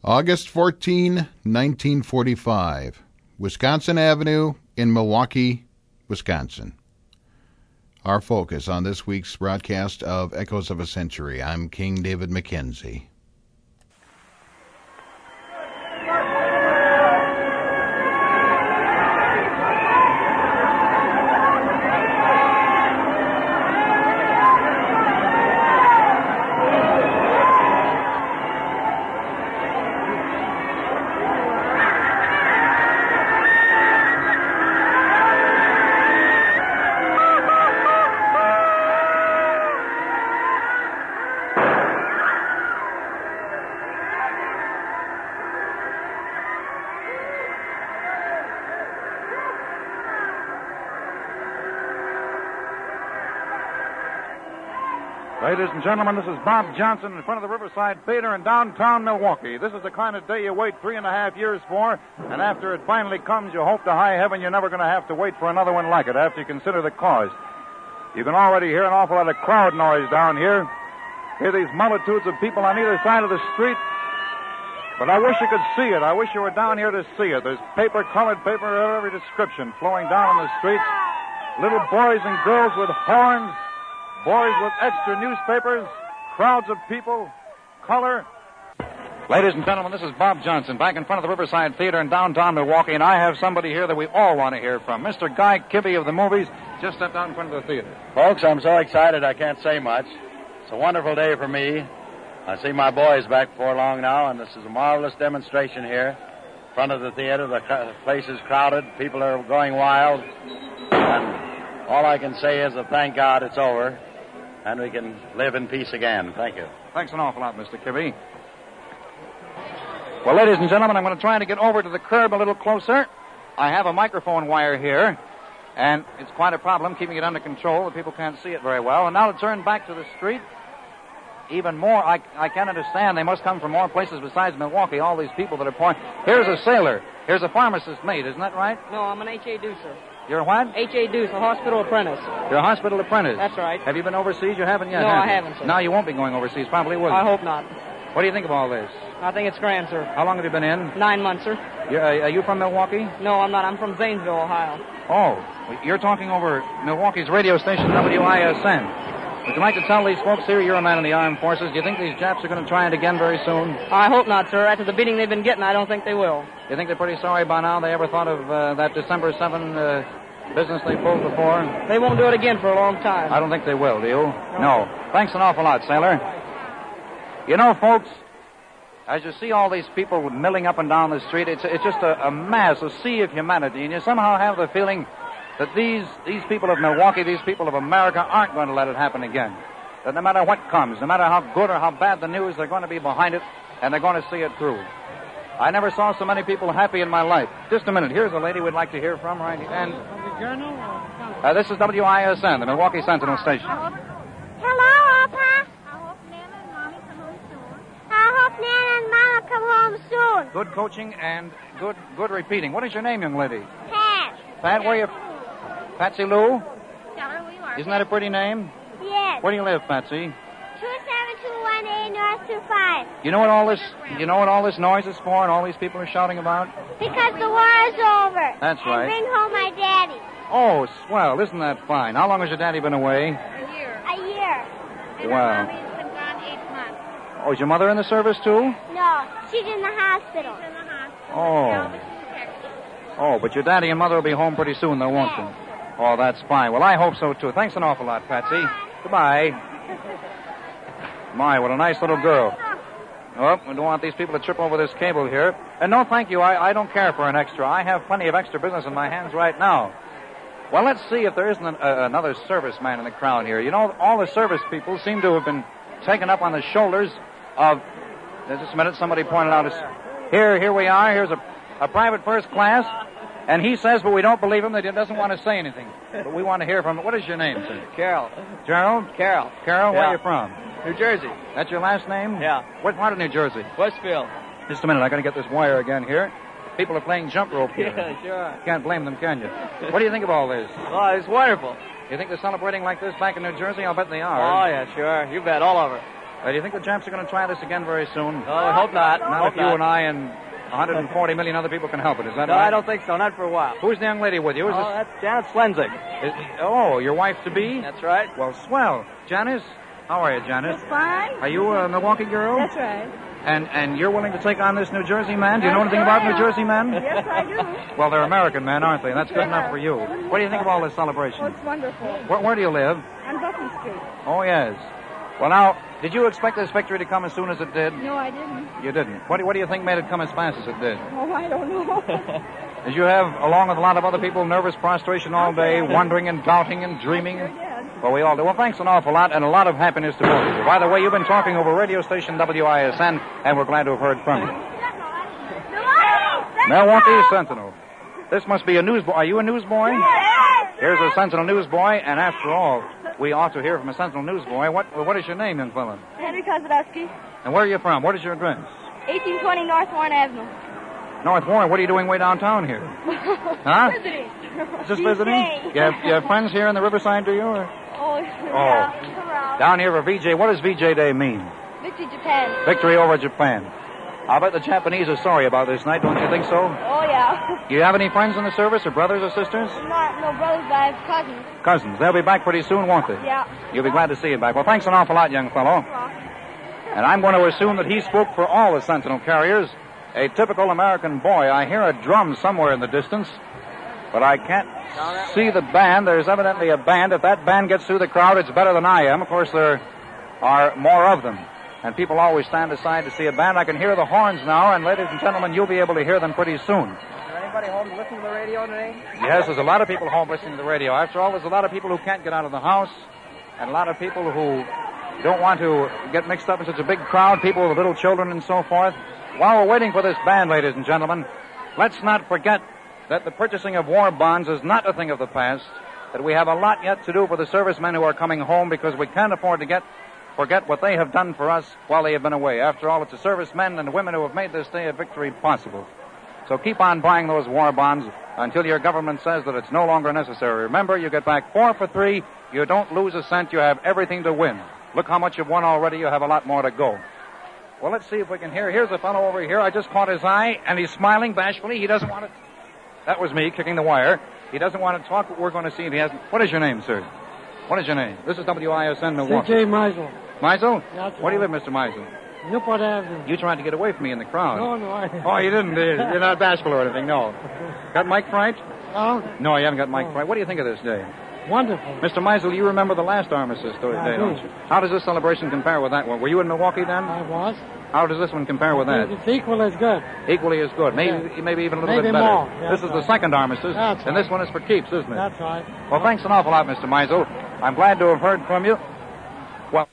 August 14, 1945, Wisconsin Avenue in Milwaukee, Wisconsin. Our focus on this week's broadcast of Echoes of a Century. I'm King David McKenzie. Ladies and gentlemen, this is Bob Johnson in front of the Riverside Theater in downtown Milwaukee. This is the kind of day you wait 3.5 years for, and after it finally comes, you hope to high heaven you're never going to have to wait for another one like it after you consider the cause. You can already hear an awful lot of crowd noise down here. Hear these multitudes of people on either side of the street. But I wish you could see it. I wish you were down here to see it. There's paper, colored paper of every description flowing down on the streets. Little boys and girls with horns. Boys with extra newspapers, crowds of people, color. Ladies and gentlemen, this is Bob Johnson back in front of the Riverside Theater in downtown Milwaukee, and I have somebody here that we all want to hear from. Mr. Guy Kibbe of the movies just stepped out in front of the theater. Folks, I'm so excited I can't say much. It's a wonderful day for me. I see my boys back before long now, and this is a marvelous demonstration here in front of the theater. The place is crowded. People are going wild. And all I can say is that thank God it's over. And we can live in peace again. Thank you. Thanks an awful lot, Mr. Kibbe. Well, ladies and gentlemen, I'm going to try to get over to the curb a little closer. I have a microphone wire here, and it's quite a problem keeping it under control. The people can't see it very well. And now to turn back to the street, even more, I can't understand. They must come from more places besides Milwaukee, all these people that are pouring. Here's a sailor. Here's a pharmacist's mate. Isn't that right? No, I'm an H.A. Deucer. You're what? H.A. Deuce, a hospital apprentice. You're a hospital apprentice? That's right. Have you been overseas? You haven't yet, No, have I you? haven't, sir. Now you won't be going overseas. Probably will. I hope not. What do you think of all this? I think it's grand, sir. How long have you been in? 9 months, sir. Are you from Milwaukee? No, I'm not. I'm from Zanesville, Ohio. Oh, you're talking over Milwaukee's radio station, WISN. Would you like to tell these folks here, you're a man in the armed forces, do you think these Japs are going to try it again very soon? I hope not, sir. After the beating they've been getting, I don't think they will. You think they're pretty sorry by now they ever thought of that December 7 business they pulled before? They won't do it again for a long time. I don't think they will, do you? No. Thanks an awful lot, sailor. You know, folks, as you see all these people milling up and down the street, it's just a mass, a sea of humanity, and you somehow have the feeling that these people of Milwaukee, these people of America, aren't going to let it happen again. That no matter what comes, no matter how good or how bad the news, they're going to be behind it, and they're going to see it through. I never saw so many people happy in my life. Just a minute. Here's a lady we'd like to hear from right here. And the journal? this is WISN, the Milwaukee Sentinel station. Hello, Opa. I hope Nana and Mommy come home soon. I hope Nana and Mama come home soon. Good coaching and good repeating. What is your name, young lady? Pat. Pat, where are you? Patsy Lou? Tell her who you are. Isn't that a pretty name? Yes. Where do you live, Patsy? 27218 North 25. You know what all this noise is for and all these people are shouting about? Because the war is over. That's right. And bring home my daddy. Oh, swell. Isn't that fine? How long has your daddy been away? A year. And Wow. Mommy's been gone 8 months. Oh, is your mother in the service, too? No, she's in the hospital. Oh, but your daddy and mother will be home pretty soon, though, won't they? Oh, that's fine. Well, I hope so, too. Thanks an awful lot, Patsy. Goodbye. My, what a nice little girl. Oh, we don't want these people to trip over this cable here. And no, thank you. I don't care for an extra. I have plenty of extra business in my hands right now. Well, let's see if there isn't another serviceman in the crowd here. You know, all the service people seem to have been taken up on the shoulders of... Just a minute, somebody pointed out... Here we are. Here's a private first class. And he says, but we don't believe him, that he doesn't want to say anything. But we want to hear from him. What is your name, sir? Carol. Gerald? Carol. Carol, where Yeah. are you from? New Jersey. That's your last name? Yeah. What part of New Jersey? Westfield. Just a minute, I got to get this wire again here. People are playing jump rope here. Yeah, sure. Can't blame them, can you? What do you think of all this? Oh, it's wonderful. You think they're celebrating like this back in New Jersey? I'll bet they are. Oh, yeah, sure. You bet. All over. Do you think the Japs are going to try this again very soon? Oh, I hope not. Not if you and I and 140 million other people can help it. Is that No, right? I don't think so. Not for a while. Who's the young lady with you? Is Oh, that's Janet Slenzig. your wife-to-be? That's right. Well, swell. Janice? How are you, Janice? Fine. Are you a Milwaukee girl? That's right. And you're willing to take on this New Jersey man? Do you know anything about New Jersey men? Yes, I do. Well, they're American men, aren't they? That's good enough for you. What do you think of all this celebration? Oh, it's wonderful. Where do you live? On Buckley Street. Oh, yes. Well, now, did you expect this victory to come as soon as it did? No, I didn't. You didn't. What do you think made it come as fast as it did? Oh, I don't know. Did you have, along with a lot of other people, nervous prostration all day, wondering and doubting and dreaming? Sure did. Well, we all do. Well, thanks an awful lot, and a lot of happiness to both of you. By the way, you've been talking over radio station WISN, and we're glad to have heard from you. Milwaukee Sentinel. This must be a newsboy. Are you a newsboy? Yes. Here's a Sentinel newsboy, and after all, we ought to hear from a Sentinel newsboy. What is your name, young fellow? Henry Kozlowski, And where are you from? What is your address? 1820 North Warren Avenue. North Warren. What are you doing way downtown here? Huh? Visiting. Just visiting? You have friends here in the Riverside, do you? Or? Oh, yeah. Come around. Down here for VJ. What does VJ Day mean? Victory Japan. Victory over Japan. I'll bet the Japanese are sorry about this night, don't you think so? Oh, yeah. Do you have any friends in the service, or brothers or sisters? No brothers, but I have cousins. Cousins. They'll be back pretty soon, won't they? Yeah. You'll be glad to see you back. Well, thanks an awful lot, young fellow. And I'm going to assume that he spoke for all the Sentinel carriers. A typical American boy. I hear a drum somewhere in the distance, but I can't see the band. There's evidently a band. If that band gets through the crowd, it's better than I am. Of course, there are more of them. And people always stand aside to see a band. I can hear the horns now, and ladies and gentlemen, you'll be able to hear them pretty soon. Is there anybody home to listen to the radio today? Yes, there's a lot of people home listening to the radio. After all, there's a lot of people who can't get out of the house, and a lot of people who don't want to get mixed up in such a big crowd, people with little children and so forth. While we're waiting for this band, ladies and gentlemen, let's not forget that the purchasing of war bonds is not a thing of the past, that we have a lot yet to do for the servicemen who are coming home because we can't afford to forget what they have done for us while they have been away. After all, it's the servicemen and women who have made this day of victory possible. So keep on buying those war bonds until your government says that it's no longer necessary. Remember, you get back 4 for 3. You don't lose a cent. You have everything to win. Look how much you've won already. You have a lot more to go. Well, let's see if we can hear. Here's a fellow over here. I just caught his eye, and he's smiling bashfully. He doesn't want to... That was me kicking the wire. He doesn't want to talk, but we're going to see if he hasn't... What is your name, sir? What is your name? This is WISN Milwaukee. C.J. Meisel. Meisel? That's Where do you right. live, Mr. Meisel? Newport Avenue. You tried to get away from me in the crowd. No, I... Oh, you didn't, did you? You're not bashful or anything, no. Got Mike fright? Oh, No, you haven't got Mike fright. What do you think of this day? wonderful. Mr. Meisel, you remember the last armistice day, I do. don't you? How does this celebration compare with that one? Were you in Milwaukee then? I was. How does this one compare with that? It's equal as good. Equally as good. Maybe even a little Maybe bit better. more. Yeah, This is that's the right. second armistice, That's and this one is for keeps, isn't it? That's right. Well, thanks an awful lot, Mr. Meisel. I'm glad to have heard from you. Well,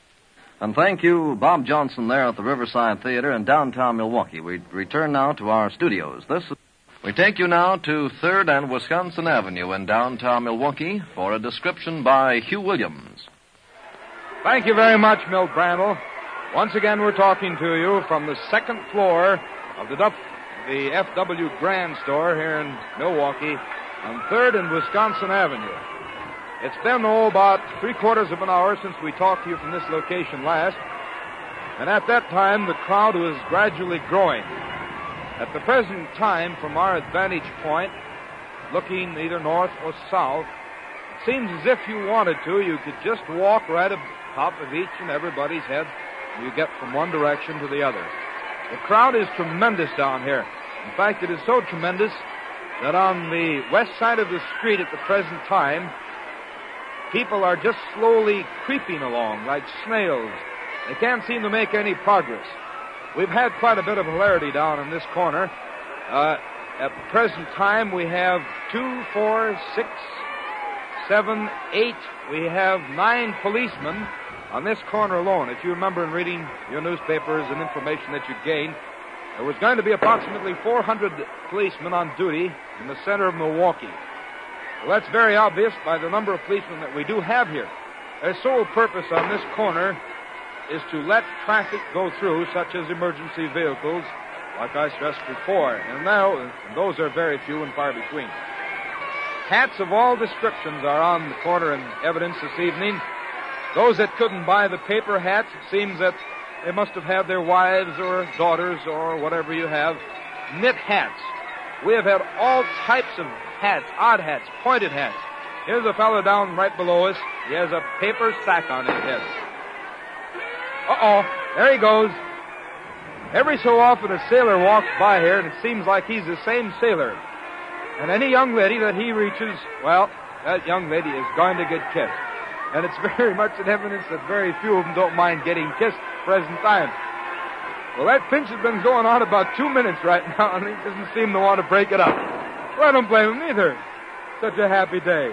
And thank you, Bob Johnson, there at the Riverside Theater in downtown Milwaukee. We return now to our studios. We take you now to 3rd and Wisconsin Avenue in downtown Milwaukee for a description by Hugh Williams. Thank you very much, Milt Brandel. Once again, we're talking to you from the second floor of the F.W. Grand Store here in Milwaukee on 3rd and Wisconsin Avenue. It's been, about 3/4 of an hour since we talked to you from this location last, and at that time, the crowd was gradually growing. At the present time, from our vantage point, looking either north or south, it seems as if you wanted to, you could just walk right up top of each and everybody's head, and you get from one direction to the other. The crowd is tremendous down here. In fact, it is so tremendous that on the west side of the street at the present time, people are just slowly creeping along like snails. They can't seem to make any progress. We've had quite a bit of hilarity down in this corner. At the present time, we have 2, 4, 6, 7, 8. We have 9 policemen on this corner alone. If you remember in reading your newspapers and information that you gained, there was going to be approximately 400 policemen on duty in the center of Milwaukee. Well, that's very obvious by the number of policemen that we do have here. Their sole purpose on this corner is to let traffic go through, such as emergency vehicles, like I stressed before. And now, those are very few and far between. Hats of all descriptions are on the corner in evidence this evening. Those that couldn't buy the paper hats, it seems that they must have had their wives or daughters or whatever you have knit hats. We have had all types of hats, odd hats, pointed hats. Here's a fellow down right below us. He has a paper sack on his head. Uh-oh, there he goes. Every so often a sailor walks by here, and it seems like he's the same sailor. And any young lady that he reaches, well, that young lady is going to get kissed. And it's very much an evidence that very few of them don't mind getting kissed at the present time. Well, that pinch has been going on about 2 minutes right now, and he doesn't seem to want to break it up. Well, I don't blame him either. Such a happy day.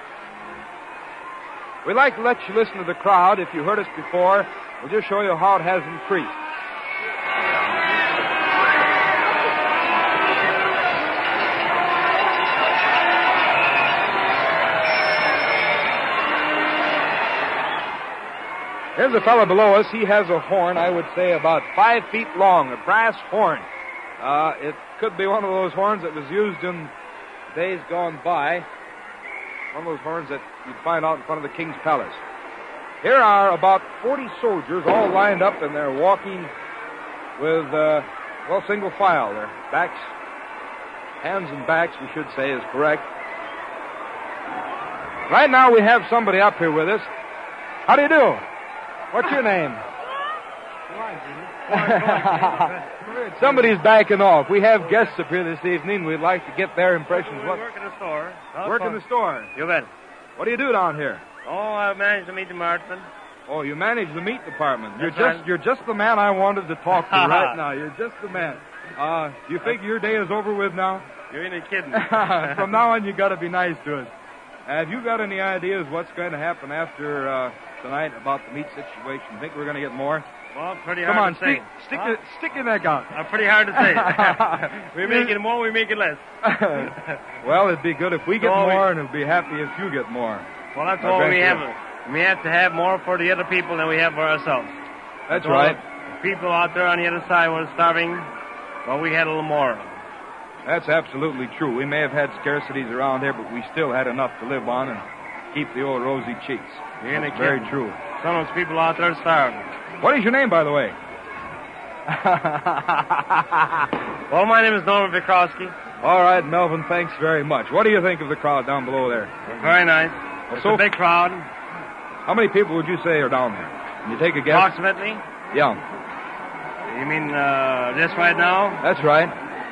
We'd like to let you listen to the crowd. If you heard us before, we'll just show you how it has increased. Here's a fellow below us. He has a horn, I would say, about 5 feet long, a brass horn. It could be one of those horns that was used in days gone by. One of those horns that you'd find out in front of the King's Palace. Here are about 40 soldiers all lined up, and they're walking with, single file. Their backs, hands and backs, we should say, is correct. Right now we have somebody up here with us. How do you do? What's your name? Somebody's backing off. We have guests up here this evening. We'd like to get their impressions. We work in the store. Work in the store? You bet. What do you do down here? Oh, I manage the meat department. Oh, you manage the meat department. That's You're just the man I wanted to talk to right now. You're just the man. Do you think your day is over with now? You ain't kidding. From now on, you got to be nice to us. Have you got any ideas what's going to happen after tonight about the meat situation? Think we're going to get more? Well, pretty hard to say. Stick your neck out. Pretty hard to say. We make it more, we make it less. Well, it'd be good if we get more, and it'll be happy if you get more. Well, that's all we have. We have to have more for the other people than we have for ourselves. That's right. People out there on the other side were starving, but we had a little more. That's absolutely true. We may have had scarcities around here, but we still had enough to live on and keep the old rosy cheeks. That's very true. Some of those people out there starving. What is your name, by the way? Well, my name is Norman Vikrowski. All right, Melvin, thanks very much. What do you think of the crowd down below there? Very nice. It's a big crowd. How many people would you say are down there? Can you take a guess? Approximately? Yeah. You mean just right now? That's right.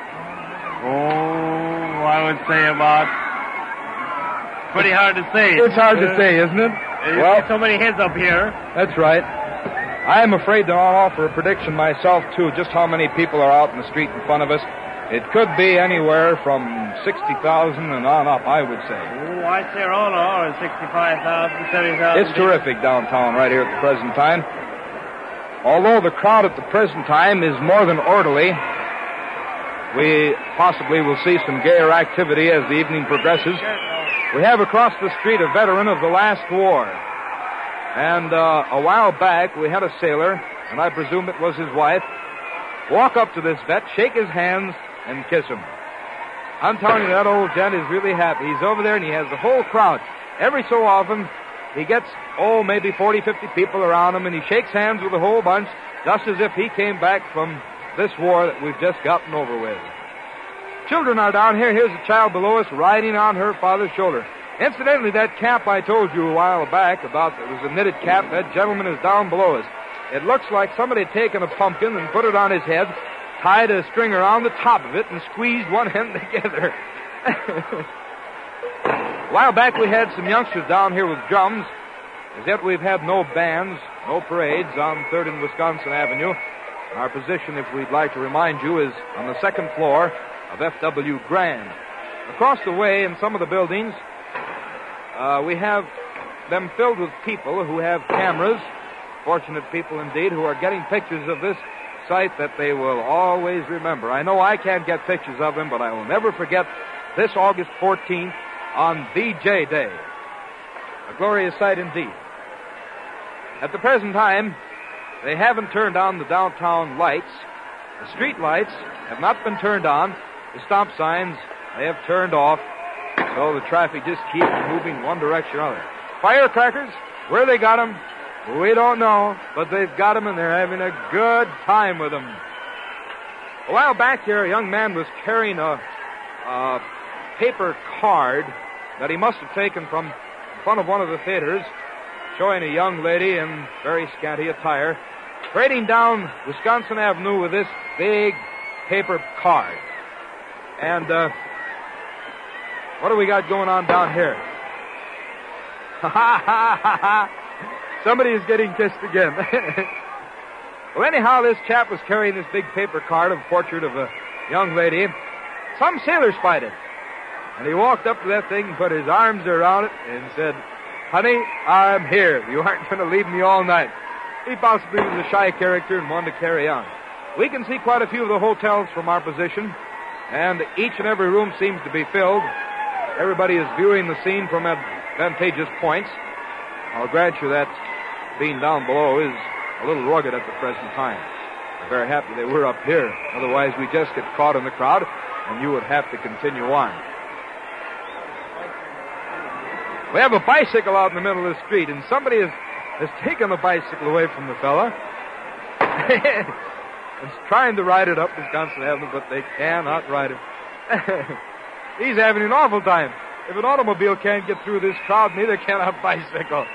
Oh, I would say about... Pretty hard to say. It's hard to say, isn't it? Well, so many heads up here. That's right. I am afraid to offer a prediction myself, too, just how many people are out in the street in front of us. It could be anywhere from 60,000 and on up, I would say. Oh, I'd say around 65,000, 70,000. It's terrific downtown right here at the present time. Although the crowd at the present time is more than orderly, we possibly will see some gayer activity as the evening progresses. We have across the street a veteran of the last war. And a while back, we had a sailor, and I presume it was his wife, walk up to this vet, shake his hands, and kiss him. I'm telling you, that old gent is really happy. He's over there, and he has the whole crowd. Every so often, he gets, maybe 40, 50 people around him, and he shakes hands with the whole bunch, just as if he came back from this war that we've just gotten over with. Children are down here. Here's a child below us riding on her father's shoulder. Incidentally, that cap I told you a while back about, it was a knitted cap, that gentleman is down below us. It looks like somebody had taken a pumpkin and put it on his head, tied a string around the top of it, and squeezed one end together. A while back we had some youngsters down here with drums. As yet we've had no bands, no parades on 3rd and Wisconsin Avenue. Our position, if we'd like to remind you, is on the 2nd floor of F.W. Grand. Across the way in some of the buildings, we have them filled with people who have cameras, fortunate people indeed, who are getting pictures of this sight that they will always remember. I know I can't get pictures of them, but I will never forget this August 14th on VJ Day. A glorious sight indeed. At the present time, they haven't turned on the downtown lights. The street lights have not been turned on. The stop signs, they have turned off. So the traffic just keeps moving one direction or another. Firecrackers, where they got them, We don't know, but they've got him and they're having a good time with him. A while back here, a young man was carrying a paper card that he must have taken from in front of one of the theaters, showing a young lady in very scanty attire, parading down Wisconsin Avenue with this big paper card. And what do we got going on down here? Ha ha ha ha ha! Somebody is getting kissed again. Well, anyhow, this chap was carrying this big paper card of a portrait of a young lady. Some sailor spied it. And he walked up to that thing and put his arms around it and said, "Honey, I'm here. You aren't going to leave me all night." He possibly was a shy character and wanted to carry on. We can see quite a few of the hotels from our position, and each and every room seems to be filled. Everybody is viewing the scene from advantageous points. I'll grant you that being down below is a little rugged at the present time. I'm very happy they were up here. Otherwise, we just get caught in the crowd, and you would have to continue on. We have a bicycle out in the middle of the street, and somebody has taken the bicycle away from the fella. And is trying to ride it up Wisconsin Avenue, but they cannot ride it. He's having an awful time. If an automobile can't get through this crowd, neither can a bicycle.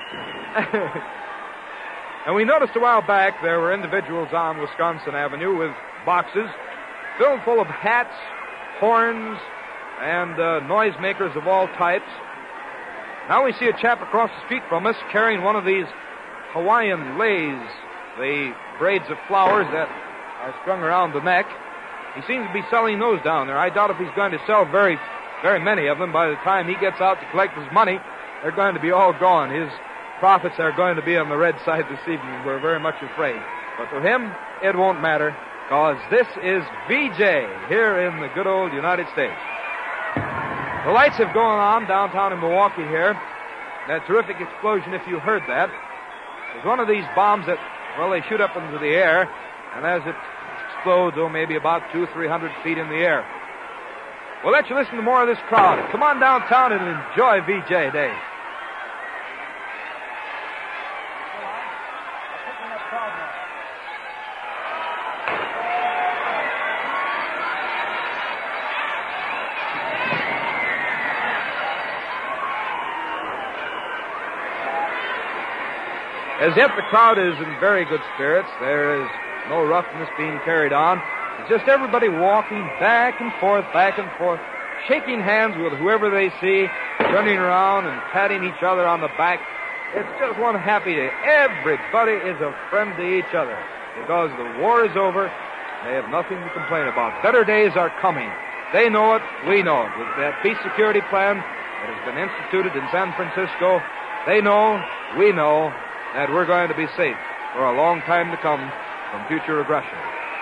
And we noticed a while back there were individuals on Wisconsin Avenue with boxes filled full of hats, horns, and noisemakers of all types. Now we see a chap across the street from us carrying one of these Hawaiian leis, the braids of flowers that are strung around the neck. He seems to be selling those down there. I doubt if he's going to sell very, very many of them. By the time he gets out to collect his money, they're going to be all gone. His profits are going to be on the red side this evening. We're very much afraid. But to him, it won't matter, because this is VJ here in the good old United States. The lights have gone on downtown in Milwaukee here. That terrific explosion, if you heard that, is one of these bombs that, well, they shoot up into the air, and as it explodes, maybe about 200-300 feet in the air. We'll let you listen to more of this crowd. Come on downtown and enjoy VJ Day. As yet, the crowd is in very good spirits. There is no roughness being carried on. It's just everybody walking back and forth, shaking hands with whoever they see, turning around and patting each other on the back. It's just one happy day. Everybody is a friend to each other because the war is over. They have nothing to complain about. Better days are coming. They know it. We know it. With that peace security plan that has been instituted in San Francisco, they know, we know, that we're going to be safe for a long time to come from future aggression.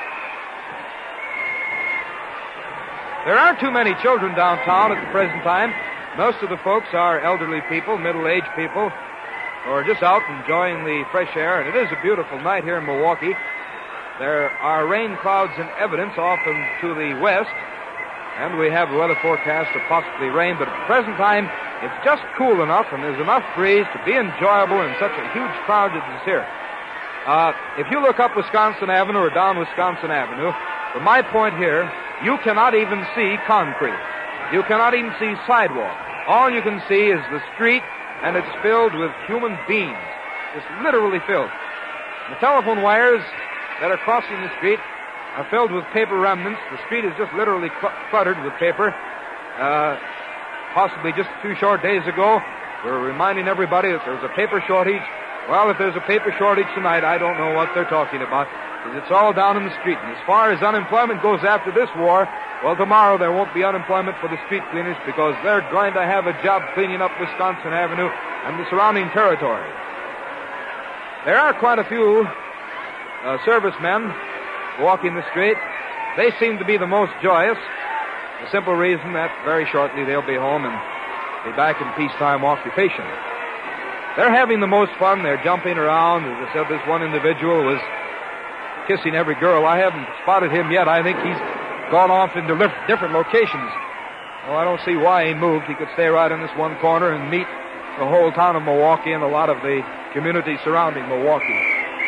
There aren't too many children downtown at the present time. Most of the folks are elderly people, middle-aged people, who are just out enjoying the fresh air, and it is a beautiful night here in Milwaukee. There are rain clouds in evidence off to the west, and we have a weather forecast of possibly rain, but at the present time, it's just cool enough and there's enough breeze to be enjoyable in such a huge crowd that is here. If you look up Wisconsin Avenue or down Wisconsin Avenue, from my point here, you cannot even see concrete. You cannot even see sidewalk. All you can see is the street, and it's filled with human beings. It's literally filled. The telephone wires that are crossing the street are filled with paper remnants. The street is just literally cluttered with paper. Possibly just a few short days ago, we were reminding everybody that there's a paper shortage. Well, if there's a paper shortage tonight, I don't know what they're talking about, because it's all down in the street. And as far as unemployment goes after this war, well, tomorrow there won't be unemployment for the street cleaners, because they're going to have a job cleaning up Wisconsin Avenue and the surrounding territory. There are quite a few servicemen walking the street. They seem to be the most joyous. The simple reason that very shortly they'll be home and be back in peacetime occupation. They're having the most fun. They're jumping around. As I said, this one individual was kissing every girl. I haven't spotted him yet. I think he's gone off into different locations. Well, I don't see why he moved. He could stay right in this one corner and meet the whole town of Milwaukee and a lot of the community surrounding Milwaukee.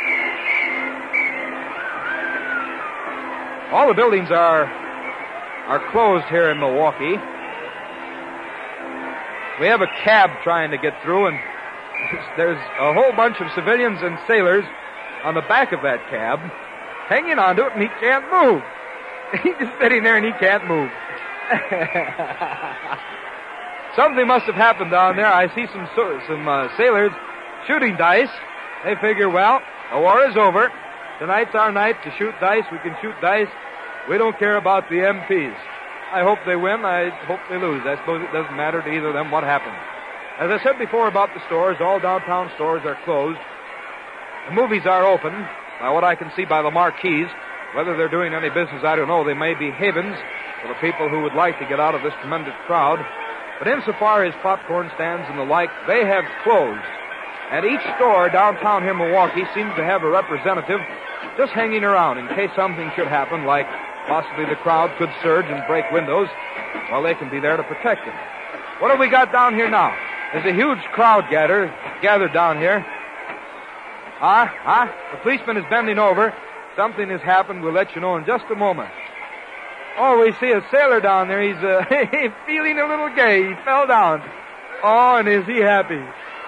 All the buildings are closed here in Milwaukee. We have a cab trying to get through, and there's a whole bunch of civilians and sailors on the back of that cab hanging onto it, and he can't move. He's just sitting there, and he can't move. Something must have happened down there. I see some sailors shooting dice. They figure, well, the war is over. Tonight's our night to shoot dice. We can shoot dice. We don't care about the MPs. I hope they win. I hope they lose. I suppose it doesn't matter to either of them what happens. As I said before about the stores, all downtown stores are closed. The movies are open. By what I can see by the marquees, whether they're doing any business, I don't know. They may be havens for the people who would like to get out of this tremendous crowd. But insofar as popcorn stands and the like, they have closed. And each store downtown here in Milwaukee seems to have a representative just hanging around in case something should happen, like possibly the crowd could surge and break windows. Well, they can be there to protect them. What have we got down here now? There's a huge crowd gathered down here. The policeman is bending over. Something has happened. We'll let you know in just a moment. Oh, we see a sailor down there. He's feeling a little gay. He fell down. Oh, and is he happy?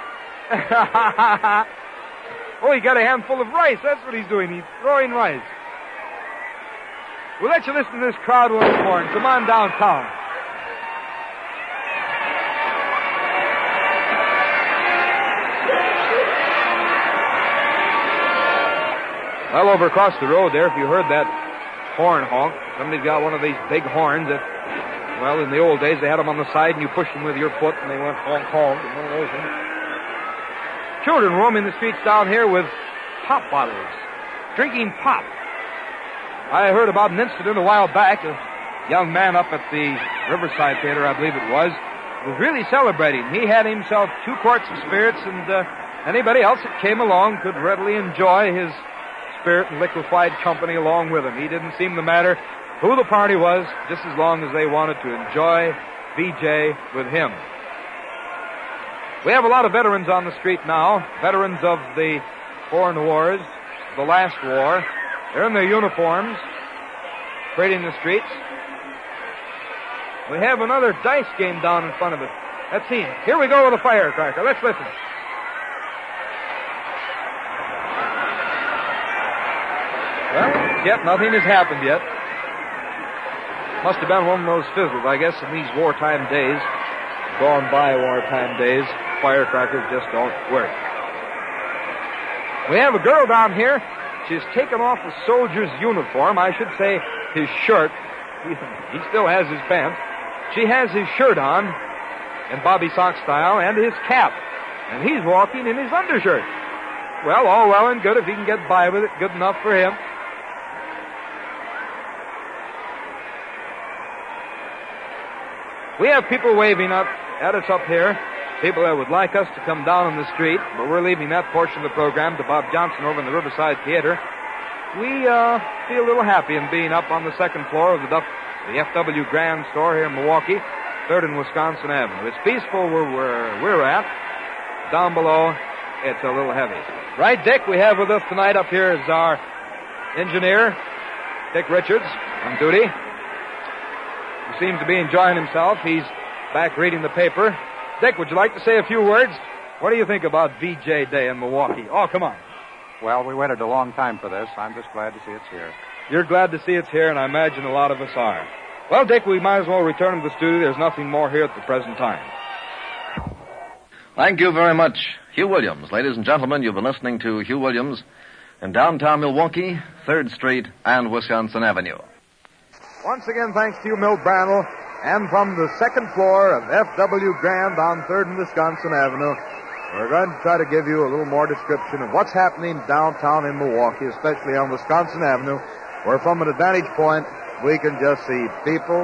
Oh, he got a handful of rice. That's what he's doing. He's throwing rice. We'll let you listen to this crowd once more, and come on downtown. Well, over across the road there, if you heard that horn honk, somebody's got one of these big horns that, well, in the old days, they had them on the side, and you pushed them with your foot, and they went honk, honk, and one of those things. Children roaming the streets down here with pop bottles, drinking pop. I heard about an incident a while back. A young man up at the Riverside Theater, I believe it was really celebrating. He had himself 2 quarts of spirits, and anybody else that came along could readily enjoy his spirit and liquefied company along with him. He didn't seem to matter who the party was, just as long as they wanted to enjoy VJ with him. We have a lot of veterans on the street now, veterans of the foreign wars, the last war. They're in their uniforms, parading the streets. We have another dice game down in front of us. Let's see. Here we go with a firecracker. Let's listen. Well, yet nothing has happened yet. Must have been one of those fizzles, I guess, in these wartime days. Gone by wartime days. Firecrackers just don't work. We have a girl down here. She's taken off a soldier's uniform. I should say his shirt. He still has his pants. She has his shirt on in Bobby Sox style and his cap. And he's walking in his undershirt. Well, all well and good if he can get by with it. Good enough for him. We have people waving up at us up here. People that would like us to come down on the street, but we're leaving that portion of the program to Bob Johnson over in the Riverside Theater. We feel a little happy in being up on the second floor of the FW Grand Store here in Milwaukee, 3rd and Wisconsin Avenue. It's peaceful where we're at. Down below, it's a little heavy. Right, Dick, we have with us tonight up here is our engineer, Dick Richards, on duty. He seems to be enjoying himself. He's back reading the paper. Dick, would you like to say a few words? What do you think about VJ Day in Milwaukee? Oh, come on. Well, we waited a long time for this. I'm just glad to see it's here. You're glad to see it's here, and I imagine a lot of us are. Well, Dick, we might as well return to the studio. There's nothing more here at the present time. Thank you very much, Hugh Williams. Ladies and gentlemen, you've been listening to Hugh Williams in downtown Milwaukee, 3rd Street and Wisconsin Avenue. Once again, thanks to you, Milt Brandel. And from the second floor of FW Grand on 3rd and Wisconsin Avenue, we're going to try to give you a little more description of what's happening downtown in Milwaukee, especially on Wisconsin Avenue, where from an advantage point, we can just see people,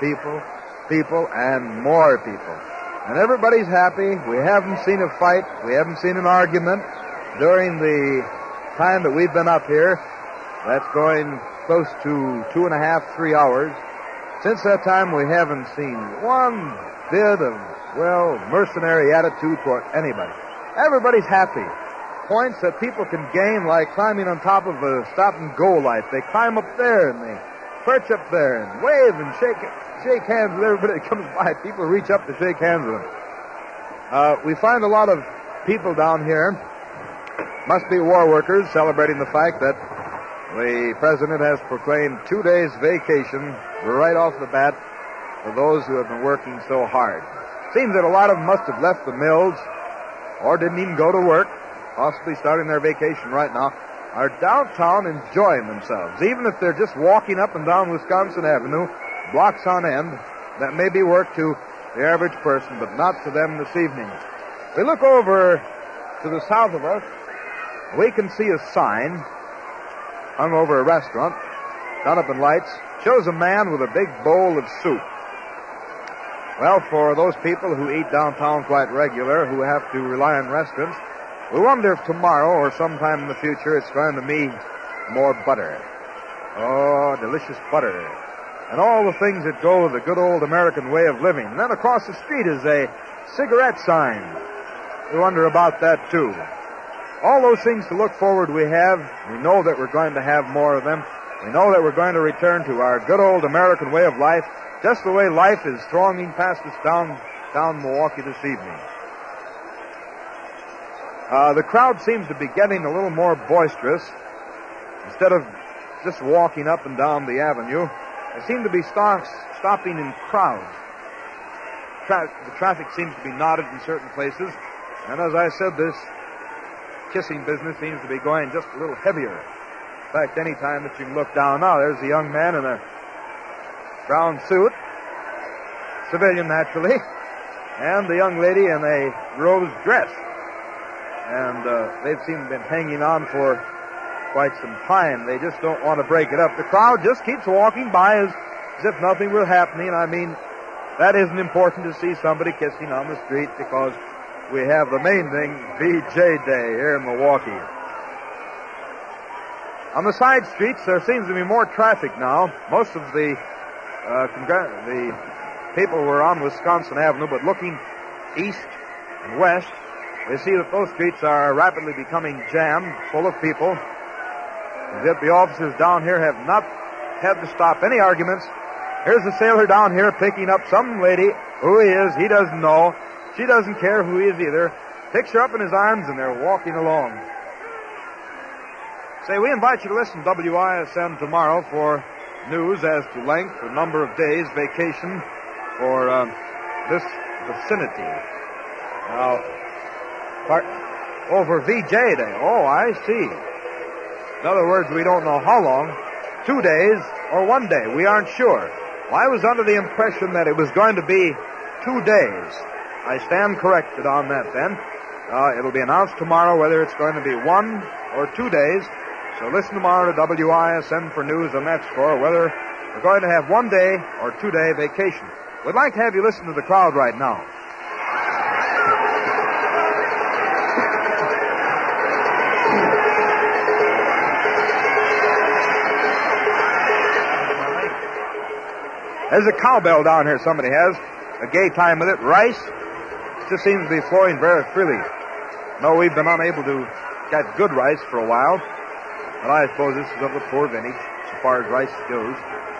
and more people. And everybody's happy. We haven't seen a fight. We haven't seen an argument during the time that we've been up here. That's going close to 2.5, 3 hours. Since that time, we haven't seen one bit of, mercenary attitude toward anybody. Everybody's happy. points that people can gain, like climbing on top of a stop-and-go light. They climb up there and they perch up there and wave and shake hands with everybody that comes by. People reach up to shake hands with them. We find a lot of people down here, must be war workers, celebrating the fact that the president has proclaimed 2 days vacation right off the bat for those who have been working so hard. Seems that a lot of them must have left the mills or didn't even go to work, possibly starting their vacation right now, are downtown enjoying themselves. Even if they're just walking up and down Wisconsin Avenue, blocks on end, that may be work to the average person, but not to them this evening. We look over to the south of us. We can see a sign hung over a restaurant, done up in lights, shows a man with a big bowl of soup. Well, for those people who eat downtown quite regular, who have to rely on restaurants, we wonder if tomorrow or sometime in the future it's going to mean more butter. Oh, delicious butter. And all the things that go with the good old American way of living. And then across the street is a cigarette sign. We wonder about that, too. All those things to look forward we have. We know that we're going to have more of them. We know that we're going to return to our good old American way of life, just the way life is thronging past us down Milwaukee this evening. The crowd seems to be getting a little more boisterous. Instead of just walking up and down the avenue, they seem to be stopping in crowds. The traffic seems to be knotted in certain places. And as I said, this kissing business seems to be going just a little heavier. In fact, any time that you can look down now, there's a young man in a brown suit, civilian naturally, and the young lady in a rose dress. And they've seemed to have been hanging on for quite some time. They just don't want to break it up. The crowd just keeps walking by as if nothing were happening. I mean, that isn't important to see somebody kissing on the street because we have the main thing, VJ Day here in Milwaukee. On the side streets, there seems to be more traffic now. Most of the people were on Wisconsin Avenue, but looking east and west, they see that those streets are rapidly becoming jammed, full of people. As if the officers down here have not had to stop any arguments. Here's a sailor down here picking up some lady. Who he is, he doesn't know. She doesn't care who he is either. Picks her up in his arms, and they're walking along. Say, we invite you to listen to WISN tomorrow for news as to length, the number of days, vacation for this vicinity. Now, over VJ Day. Oh, I see. In other words, we don't know how long. 2 days or 1 day. We aren't sure. Well, I was under the impression that it was going to be 2 days. I stand corrected on that then. It'll be announced tomorrow whether it's going to be 1 or 2 days. So listen tomorrow to WISN for news on that score, whether we're going to have 1 day or 2 day vacation. We'd like to have you listen to the crowd right now. There's a cowbell down here somebody has. A gay time with it. Rice just seems to be flowing very freely. No, we've been unable to get good rice for a while. But I suppose this is of the poor vintage, as far as rice goes.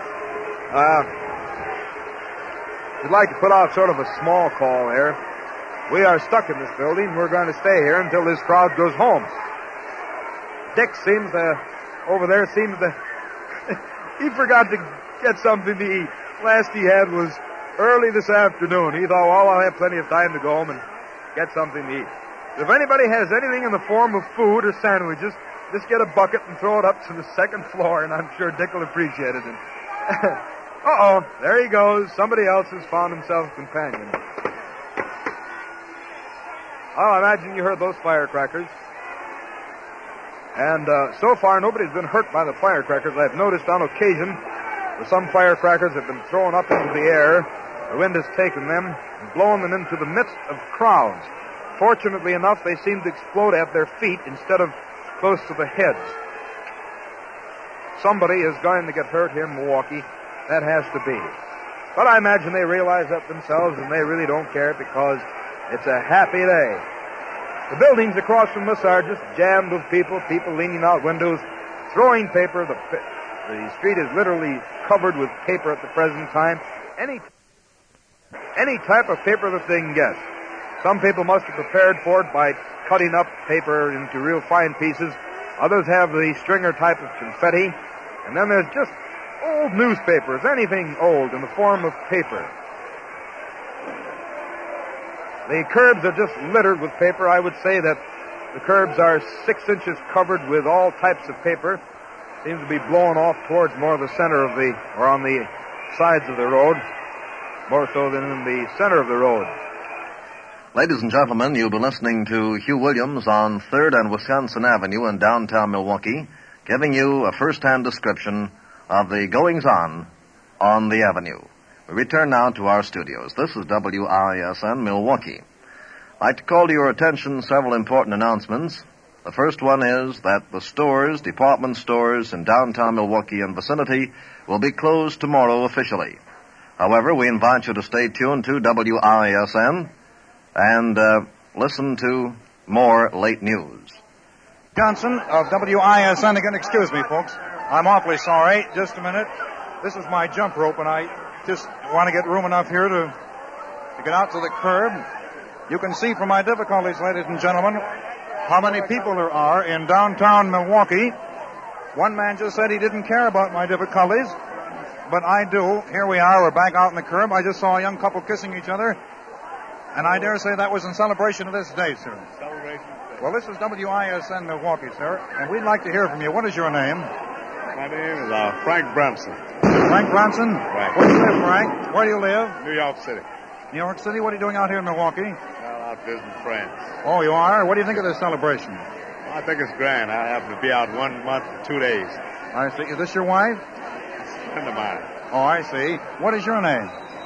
We'd like to put out sort of a small call there. We are stuck in this building. We're going to stay here until this crowd goes home. Dick over there seems to, he forgot to get something to eat. Last he had was early this afternoon. He thought, well, I'll have plenty of time to go home and get something to eat. If anybody has anything in the form of food or sandwiches, just get a bucket and throw it up to the second floor, and I'm sure Dick will appreciate it. Uh-oh, there he goes. Somebody else has found himself a companion. Oh, I imagine you heard those firecrackers. And so far, nobody's been hurt by the firecrackers. I've noticed on occasion that some firecrackers have been thrown up into the air. The wind has taken them and blown them into the midst of crowds. Fortunately enough, they seem to explode at their feet instead of close to the heads. Somebody is going to get hurt here in Milwaukee. That has to be. But I imagine they realize that themselves, and they really don't care because it's a happy day. The buildings across from us are just jammed with people leaning out windows, throwing paper. The street is literally covered with paper at the present time. Any type of paper that they can get. Some people must have prepared for it by cutting up paper into real fine pieces. Others have the stringer type of confetti. And then there's just old newspapers, anything old in the form of paper. The curbs are just littered with paper. I would say that the curbs are 6 inches covered with all types of paper. Seems to be blowing off towards more of the center of or on the sides of the road, more so than in the center of the road. Ladies and gentlemen, you've been listening to Hugh Williams on 3rd and Wisconsin Avenue in downtown Milwaukee, giving you a first-hand description of the goings-on on the avenue. We return now to our studios. This is WISN Milwaukee. I'd like to call to your attention several important announcements. The first one is that the stores, department stores in downtown Milwaukee and vicinity will be closed tomorrow officially. However, we invite you to stay tuned to WISN and listen to more late news. Johnson of WISN again. Excuse me, folks. I'm awfully sorry. Just a minute. This is my jump rope, and I just want to get room enough here to get out to the curb. You can see from my difficulties, ladies and gentlemen, how many people there are in downtown Milwaukee. One man just said he didn't care about my difficulties, but I do. Here we are. We're back out on the curb. I just saw a young couple kissing each other, and I dare say that was in celebration of this day, sir. Celebration. Well, this is WISN Milwaukee, sir, and we'd like to hear from you. What is your name? My name is Frank Bramson. Frank Bramson? Right. Where do you live, Frank? Where do you live? New York City. New York City? What are you doing out here in Milwaukee? Well, out visiting friends. Oh, you are? What do you think of this celebration? Well, I think it's grand. I have to be out 1 month and 2 days. I see. Is this your wife? It's a friend of mine. Oh, I see. What is your name?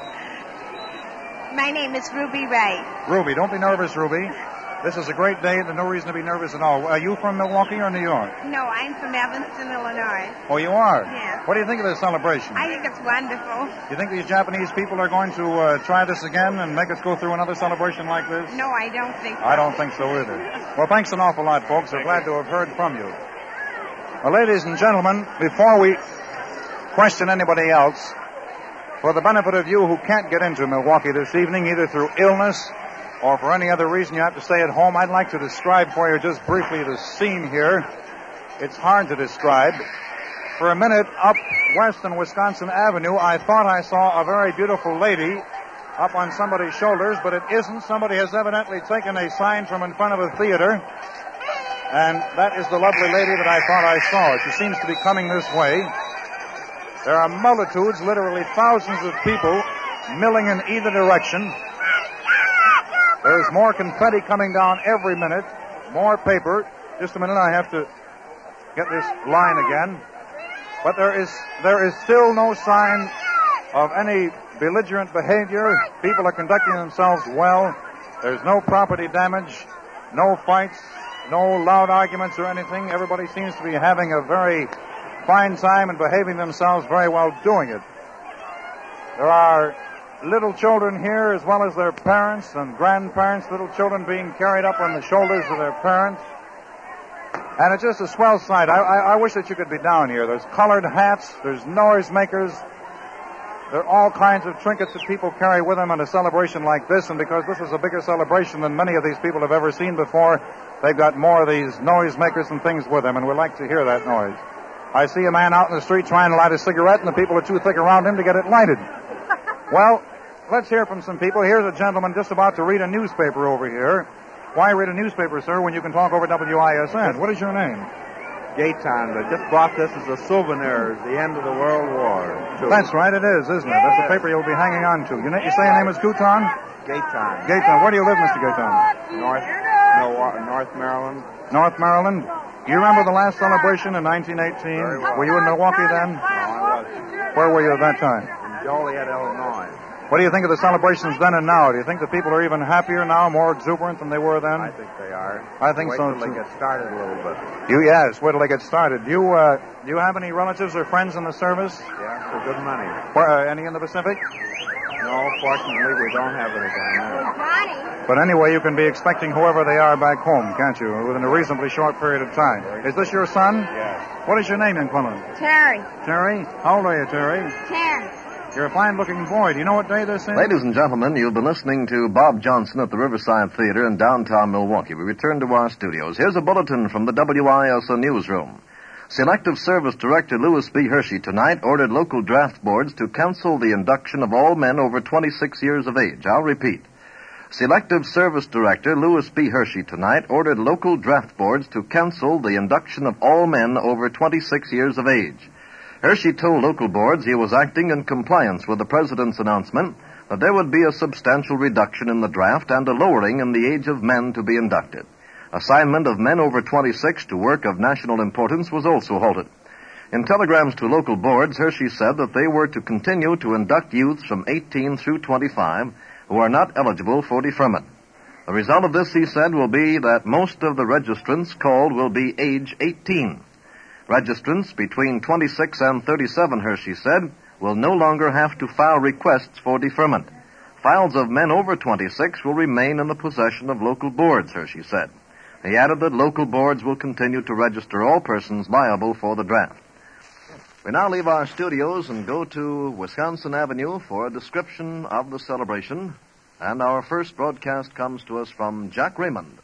My name is Ruby Wright. Ruby. Don't be nervous, Ruby. This is a great day. There's no reason to be nervous at all. Are you from Milwaukee or New York? No, I'm from Evanston, Illinois. Oh, you are? Yeah. What do you think of this celebration? I think it's wonderful. You think these Japanese people are going to try this again and make us go through another celebration like this? No, I don't think so. I don't think so either. Well, thanks an awful lot, folks. We're glad to have heard from you. Well, ladies and gentlemen, before we question anybody else, for the benefit of you who can't get into Milwaukee this evening, either through illness or for any other reason you have to stay at home, I'd like to describe for you just briefly the scene here. It's hard to describe. For a minute, up West and Wisconsin Avenue, I thought I saw a very beautiful lady up on somebody's shoulders, but it isn't. Somebody has evidently taken a sign from in front of a theater, and that is the lovely lady that I thought I saw. She seems to be coming this way. There are multitudes, literally thousands of people, milling in either direction. There's more confetti coming down every minute, more paper. Just a minute, I have to get this line again. But there is still no sign of any belligerent behavior. People are conducting themselves well. There's no property damage, no fights, no loud arguments or anything. Everybody seems to be having a very fine time and behaving themselves very well doing it. There are little children here as well as their parents and grandparents, little children being carried up on the shoulders of their parents. And it's just a swell sight. I wish that you could be down here. There's colored hats, there's noisemakers, there are all kinds of trinkets that people carry with them in a celebration like this, and because this is a bigger celebration than many of these people have ever seen before, they've got more of these noisemakers and things with them, and we like to hear that noise. I see a man out in the street trying to light a cigarette, and the people are too thick around him to get it lighted. Well, let's hear from some people. Here's a gentleman just about to read a newspaper over here. Why read a newspaper, sir, when you can talk over WISN? What is your name? Gaetan. I just bought this as a souvenir at the end of the World War. That's right, it is, isn't it? That's the paper you'll be hanging on to. You say your name is Guton? Gaetan. Gaetan. Where do you live, Mr. Gaetan? North Maryland. North Maryland? You remember the last celebration in 1918? Well. Were you in Milwaukee then? No, I wasn't. Where were you at that time? In Joliet, Illinois. What do you think of the celebrations then and now? Do you think the people are even happier now, more exuberant than they were then? I think they are. I think Wait so, till too. they get started a little bit. Yes, wait till they get started. Do you have any relatives or friends in the service? Yeah, for good money. Any in the Pacific? No, fortunately, we don't have any down there. But anyway, you can be expecting whoever they are back home, can't you, within a reasonably short period of time. Is this your son? Yes. What is your name, young fellow? Terry. Terry? How old are you, Terry? 10. You're a fine-looking boy. Do you know what day this is? Ladies and gentlemen, you've been listening to Bob Johnson at the Riverside Theater in downtown Milwaukee. We return to our studios. Here's a bulletin from the WISO newsroom. Selective Service Director Louis B. Hershey tonight ordered local draft boards to cancel the induction of all men over 26 years of age. I'll repeat. Selective Service Director Louis B. Hershey tonight ordered local draft boards to cancel the induction of all men over 26 years of age. Hershey told local boards he was acting in compliance with the President's announcement that there would be a substantial reduction in the draft and a lowering in the age of men to be inducted. Assignment of men over 26 to work of national importance was also halted. In telegrams to local boards, Hershey said that they were to continue to induct youths from 18 through 25 who are not eligible for deferment. The result of this, he said, will be that most of the registrants called will be age 18. Registrants between 26 and 37, Hershey said, will no longer have to file requests for deferment. Files of men over 26 will remain in the possession of local boards, Hershey said. He added that local boards will continue to register all persons liable for the draft. We now leave our studios and go to Wisconsin Avenue for a description of the celebration. And our first broadcast comes to us from Jack Raymond.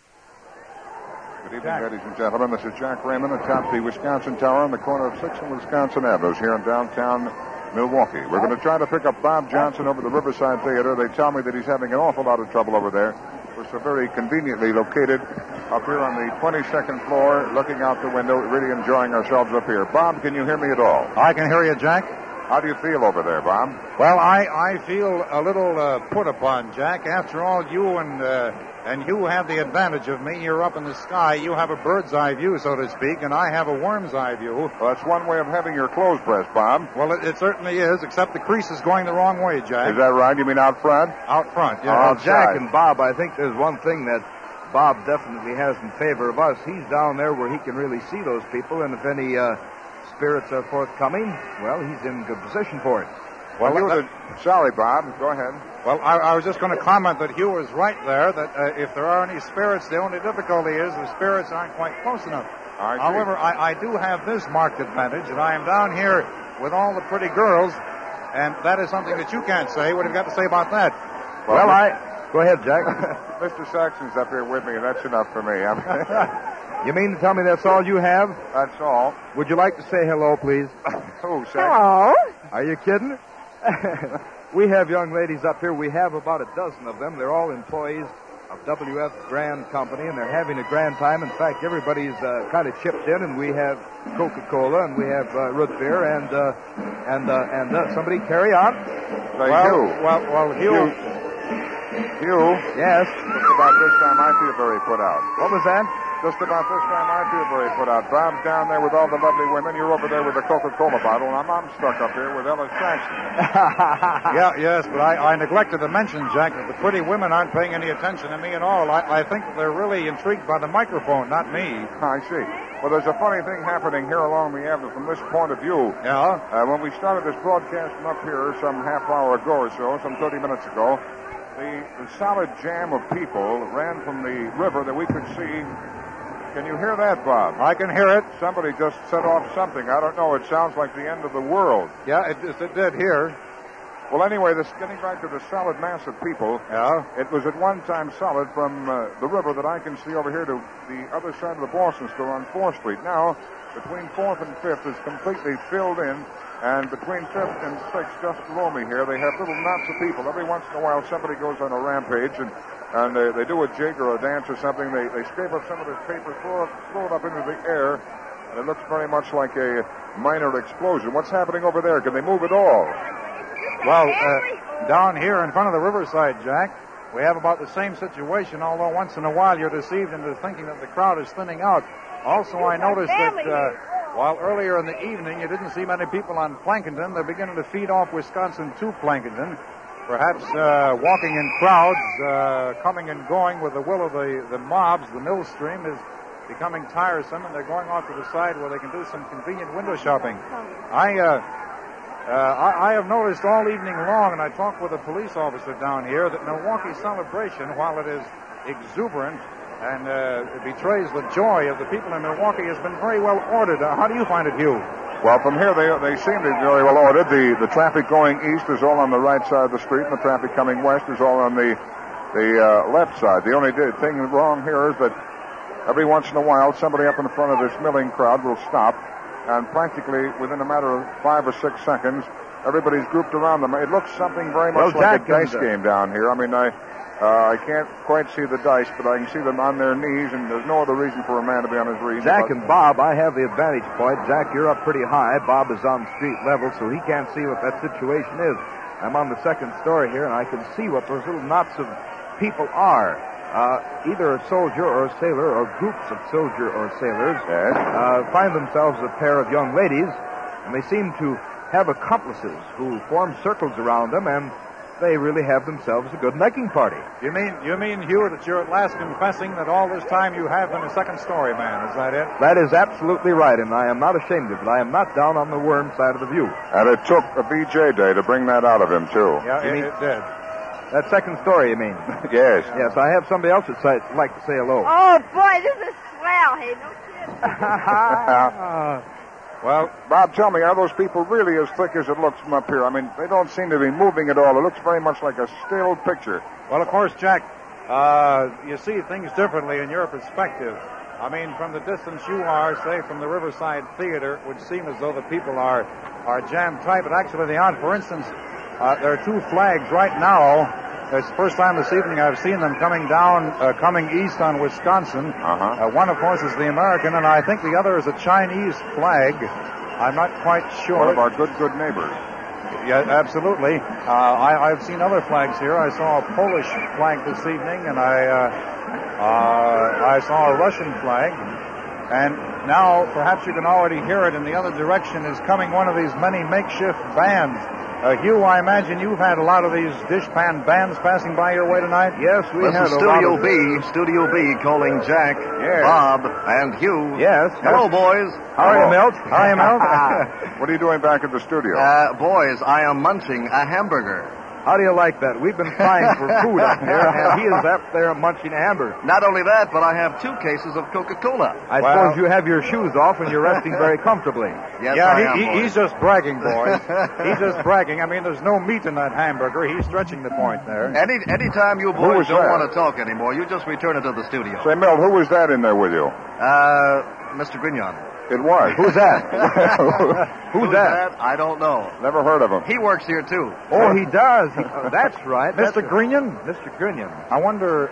Good evening, ladies and gentlemen. This is Jack Raymond atop the Wisconsin Tower on the corner of 6th and Wisconsin Avenues here in downtown Milwaukee. We're going to try to pick up Bob Johnson over the Riverside Theater. They tell me that he's having an awful lot of trouble over there. We're so very conveniently located up here on the 22nd floor, looking out the window, really enjoying ourselves up here. Bob, can you hear me at all? I can hear you, Jack. How do you feel over there, Bob? Well, I feel a little put upon, Jack. After all, you and you have the advantage of me. You're up in the sky. You have a bird's eye view, so to speak, and I have a worm's eye view. Well, that's one way of having your clothes pressed, Bob. Well, it certainly is, except the crease is going the wrong way, Jack. Is that right? You mean out front? Out front, yeah. Well, Jack and Bob, I think there's one thing that Bob definitely has in favor of us. He's down there where he can really see those people, and if any spirits are forthcoming, well, he's in good position for it. Well, sorry, Bob. Go ahead. Well, I was just going to comment that Hugh is right there, that if there are any spirits, the only difficulty is the spirits aren't quite close enough. However, I do have this marked advantage, that I am down here with all the pretty girls, and that is something that you can't say. What have you got to say about that? Well, Go ahead, Jack. Mr. Saxon's up here with me, and that's enough for me. You mean to tell me that's all you have? That's all. Would you like to say hello, please? Who, Saxon? Hello. Are you kidding? We have young ladies up here. We have about a dozen of them. They're all employees of WF Grand Company, and they're having a grand time. In fact, everybody's kind of chipped in, and we have Coca-Cola, and we have root beer, and somebody carry on. Well, Hugh. Hugh? Yes? Just about this time I feel very put out. What was that? Just about this time I feel very put out. Bob's down there with all the lovely women. You're over there with the Coca-Cola bottle, and I'm stuck up here with Ella Saxon. Yes, but I neglected to mention, Jack, that the pretty women aren't paying any attention to me at all. I think that they're really intrigued by the microphone, not me. I see. Well, there's a funny thing happening here along the avenue from this point of view. Yeah? When we started this broadcast from up here some half hour ago or so, some 30 minutes ago, the solid jam of people ran from the river that we could see. Can you hear that, Bob? I can hear it. Somebody just set off something. I don't know. It sounds like the end of the world. Yeah, it did here. Well, anyway, getting back to the solid mass of people. Yeah? It was at one time solid from the river that I can see over here to the other side of the Boston store on 4th Street. Now, between 4th and 5th is completely filled in. And between 5th and 6th, just below me here, they have little knots of people. Every once in a while, somebody goes on a rampage, and they do a jig or a dance or something. They scrape up some of this paper, throw it up into the air, and it looks very much like a minor explosion. What's happening over there? Can they move at all? Well, down here in front of the Riverside, Jack, we have about the same situation, although once in a while you're deceived into thinking that the crowd is thinning out. Also, I noticed that while earlier in the evening you didn't see many people on Plankinton, they're beginning to feed off Wisconsin to Plankinton. Perhaps walking in crowds, coming and going with the will of the mobs, the mill stream is becoming tiresome, and they're going off to the side where they can do some convenient window shopping. I have noticed all evening long, and I talked with a police officer down here, that Milwaukee's celebration, while it is exuberant and it betrays the joy of the people in Milwaukee, has been very well ordered. How do you find it, Hugh? Well, from here, they seem to be very well ordered. The traffic going east is all on the right side of the street, and the traffic coming west is all on the left side. The only thing wrong here is that every once in a while, somebody up in front of this milling crowd will stop, and practically within a matter of 5 or 6 seconds, everybody's grouped around them. It looks something very much like a dice game down here. I mean, I can't quite see the dice, but I can see them on their knees, and there's no other reason for a man to be on his knees. Jack and Bob, I have the advantage point. Jack, you're up pretty high. Bob is on street level, so he can't see what that situation is. I'm on the second story here, and I can see what those little knots of people are. Either a soldier or a sailor, or groups of soldier or sailors, find themselves a pair of young ladies, and they seem to have accomplices who form circles around them, and they really have themselves a good necking party. You mean, Hugh, that you're at last confessing that all this time you have been a second story man? Is that it? That is absolutely right, and I am not ashamed of it. I am not down on the worm side of the view. And it took a BJ day to bring that out of him, too. Yeah, it did. That second story, you mean? Yes. Yes, I have somebody else that'd like to say hello. Oh, boy, this is swell. Hey, no kidding. Well, Bob, tell me, are those people really as thick as it looks from up here? I mean, they don't seem to be moving at all. It looks very much like a still picture. Well, of course, Jack, you see things differently in your perspective. I mean, from the distance you are, say, from the Riverside Theater, it would seem as though the people are jammed tight, but actually they aren't. For instance, there are 2 flags right now. It's the first time this evening I've seen them coming east on Wisconsin. One, of course, is the American, and I think the other is a Chinese flag. I'm not quite sure. One of our good neighbors. Yeah, absolutely. I've seen other flags here. I saw a Polish flag this evening, and I saw a Russian flag. And now, perhaps you can already hear it in the other direction, is coming one of these many makeshift bands. Hugh, I imagine you've had a lot of these dishpan bands passing by your way tonight? Yes, we have. Studio B calling Jack, Bob, and Hugh. Yes. Hello, boys. How are you, Milt? How are you, Milt? What are you doing back at the studio? Boys, I am munching a hamburger. How do you like that? We've been flying for food up here, and he is up there munching a hamburger. Not only that, but I have 2 cases of Coca-Cola. I suppose you have your shoes off and you're resting very comfortably. Yes, he's just bragging, boys. He's just bragging. I mean, there's no meat in that hamburger. He's stretching the point there. Anytime you boys don't want to talk anymore, you just return it to the studio. Say, Milt, who was that in there with you? Mr. Grignon. It was. Who's that? Who's that? I don't know. Never heard of him. He works here, too. Oh, he does. That's right. Mr. Grignon? Mr. Grignon. I wonder,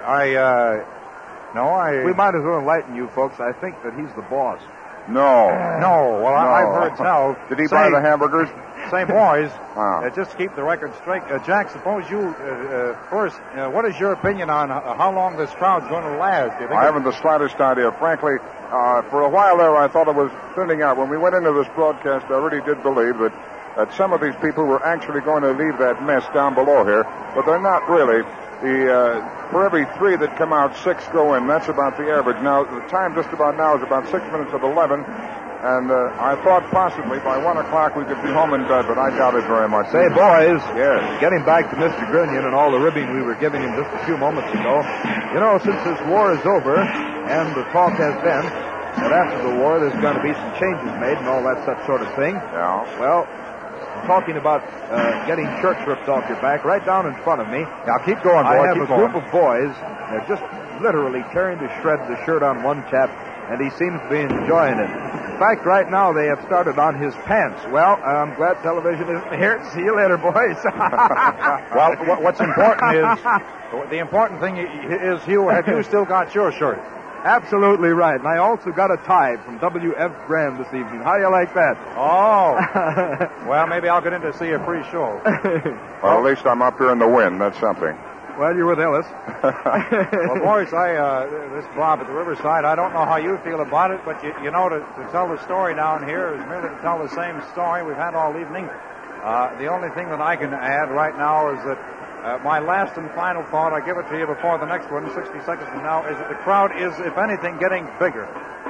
We might as well enlighten you folks. I think that he's the boss. No. Well, I've heard tell. Did he buy the hamburgers? Say, boys, just to keep the record straight. Jack, suppose you, first, what is your opinion on how long this crowd's going to last? Do you think I haven't the slightest idea. Frankly, for a while there, I thought it was thinning out. When we went into this broadcast, I really did believe that some of these people were actually going to leave that mess down below here, but they're not really. For every 3 that come out, 6 go in. That's about the average. Now, the time just about now is about 6 minutes of 11, and I thought possibly by 1 o'clock we could be home in bed, but I doubt it very much. Say, boys, yes. Getting back to Mr. Grignon and all the ribbing we were giving him just a few moments ago, you know, since this war is over, and the talk has been that after the war there's going to be some changes made and all that such sort of thing. Yeah. Well, talking about getting shirts ripped off your back, right down in front of me. Now, keep going, boy. I have a group of boys. They're just literally tearing to shreds the shirt on one chap, and he seems to be enjoying it. In fact, right now they have started on his pants. Well, I'm glad television isn't here. See you later, boys. Well, what's important is, the important thing is, Hugh, have you still got your shirt? Absolutely right. And I also got a tie from W.F. Graham this evening. How do you like that? Oh. Well, maybe I'll get in to see a free show. Well, at least I'm up here in the wind. That's something. Well, you're with Ellis. Well, boys, this Bob at the Riverside, I don't know how you feel about it, but you know, to tell the story down here is merely to tell the same story we've had all evening. The only thing that I can add right now is that my last and final thought, I give it to you before the next one, 60 seconds from now, is that the crowd is, if anything, getting bigger.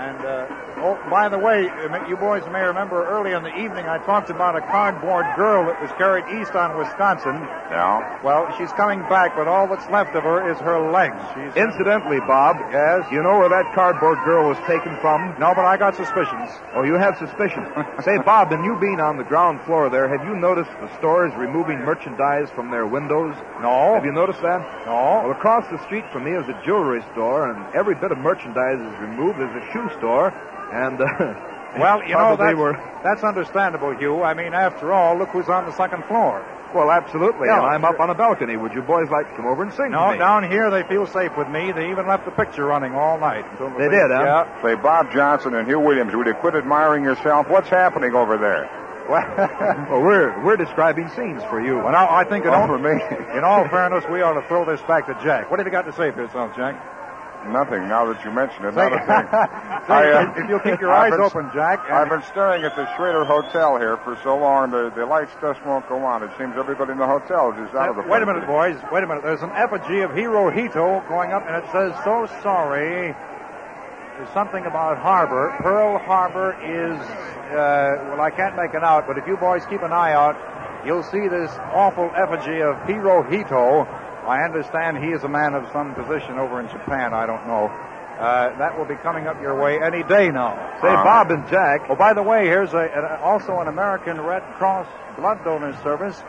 And, by the way, you boys may remember early in the evening I talked about a cardboard girl that was carried east on Wisconsin. Yeah? Well, she's coming back, but all that's left of her is her legs. Incidentally, Bob. Yes? You know where that cardboard girl was taken from? No, but I got suspicions. Oh, you have suspicions. Say, Bob, and you being on the ground floor there, have you noticed the stores removing merchandise from their windows? No. Have you noticed that? No. Well, across the street from me is a jewelry store, and every bit of merchandise is removed. There's a shoe store, and... well, you know, that's understandable, Hugh. I mean, after all, look who's on the second floor. Well, absolutely. Yeah. And I'm up on a balcony. Would you boys like to come over and sing No, to me? down here they feel safe with me. They even left the picture running all night. They did, huh? Yeah. Say, Bob Johnson and Hugh Williams, would you quit admiring yourself? What's happening over there? Well, we're describing scenes for you. Well, now, I think for me. In all fairness, we ought to throw this back to Jack. What have you got to say for yourself, Jack? Nothing, now that you mention it. Not a thing. If you'll keep your eyes open, Jack. I've been staring at the Schrader Hotel here for so long, the lights just won't go on. It seems everybody in the hotel is out of the place. Wait a minute, boys. Wait a minute. There's an effigy of Hirohito going up, and it says, "So sorry." There's something about Harbor. Pearl Harbor is, well, I can't make it out, but if you boys keep an eye out, you'll see this awful effigy of Hirohito. I understand he is a man of some position over in Japan. I don't know. That will be coming up your way any day now. Say, Bob and Jack. Oh, by the way, here's also an American Red Cross blood donor service.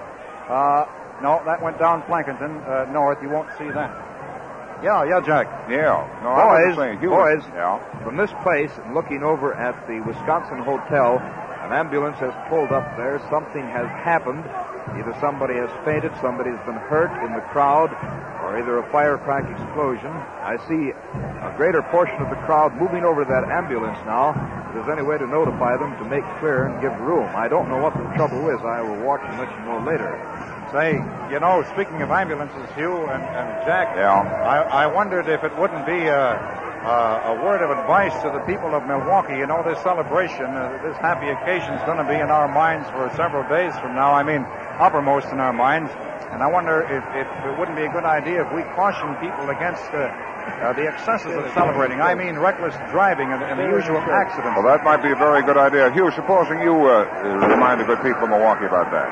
No, that went down Plankinton north. You won't see that. Yeah, Jack. Yeah. No, boys, from this place, and looking over at the Wisconsin Hotel, an ambulance has pulled up there. Something has happened. Either somebody has fainted, somebody's been hurt in the crowd, or either a firecrack explosion. I see a greater portion of the crowd moving over to that ambulance now. If there's any way to notify them to make clear and give room. I don't know what the trouble is. I will watch and let you know later. Say, you know, speaking of ambulances, Hugh and Jack, I wondered if it wouldn't be a word of advice to the people of Milwaukee. You know, this celebration, this happy occasion is going to be in our minds for several days from now. I mean, uppermost in our minds. And I wonder if it wouldn't be a good idea if we caution people against the excesses of celebrating. I mean, reckless driving and the usual accidents. Well, that might be a very good idea. Hugh, supposing you remind the good people of Milwaukee about that.